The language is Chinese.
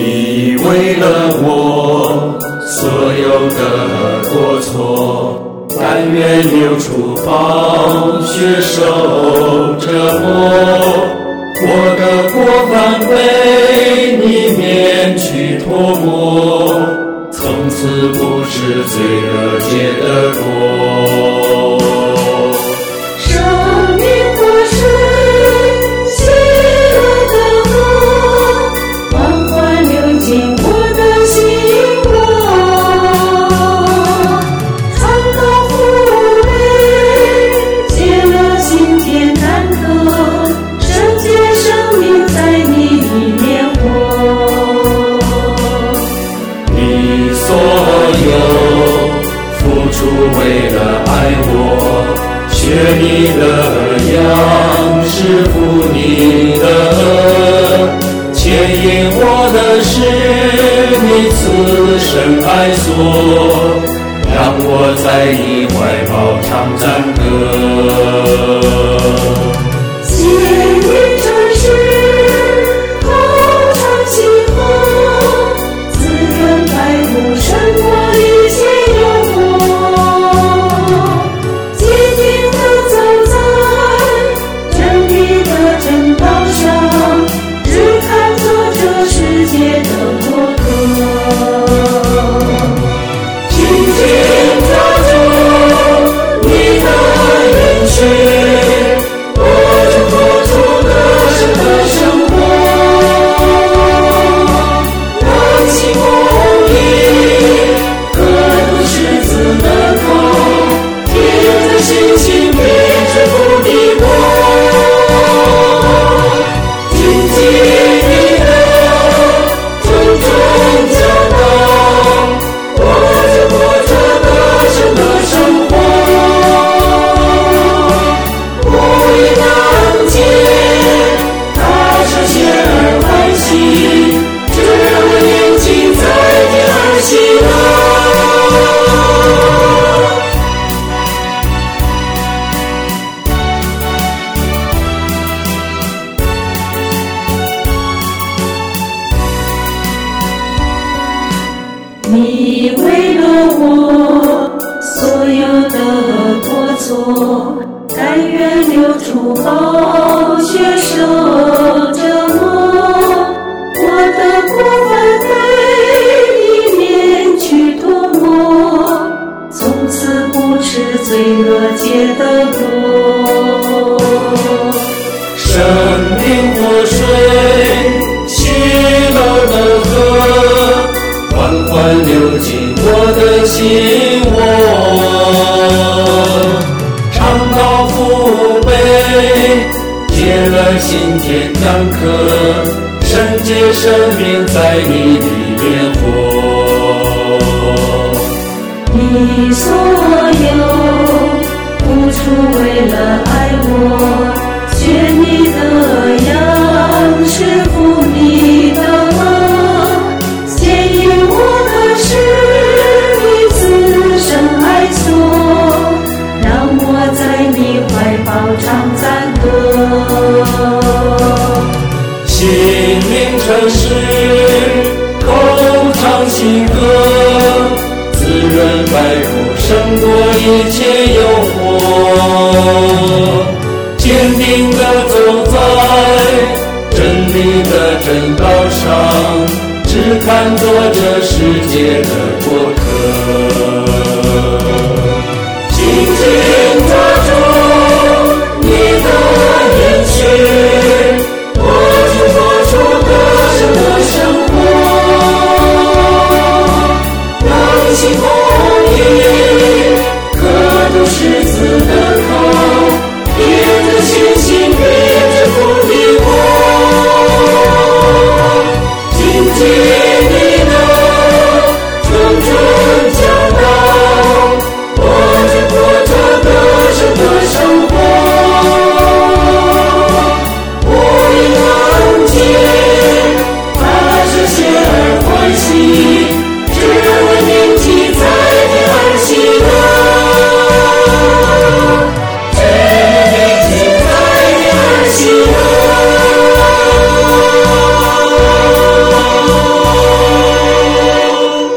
你为了我所有的过错，甘愿流出宝血受折磨。我的过犯被你免去涂抹，从此不是罪恶结的果。 生命河水喜乐的河，缓缓流进我的心窝，尝到苦悲，解了心田坎坷，圣洁生命在你里面活。 你所有付出为了爱我，学你的样式负你的恶，牵引我的是你此生爱所，让我在你怀抱唱赞歌。 心灵诚实，口常喜和，自愿摆布胜过一切诱惑，坚定地走在真理的正道上，只看作这世界的过客。紧紧抓住你的应许，你为了我所有的过错，甘愿流出宝血受折磨。我的过犯被你免去涂抹，从此不吃罪恶结的果。 生命活水，喜乐的河，缓缓流进我的心窝，尝到苦悲，解了心田坎坷，圣洁生命在你里面活。 你所有付出为了爱我，学你的样式负你的恶，牵引我的是你此生爱所，让我在你怀抱唱赞歌。 心灵诚实，口常喜歌，自认摆布胜过一切诱惑，坚定地走在真理的正道上，只看作这世界的过客。紧紧抓住你的应许，我就活出得胜的生活，让心公义刻度十字的口，凭着信心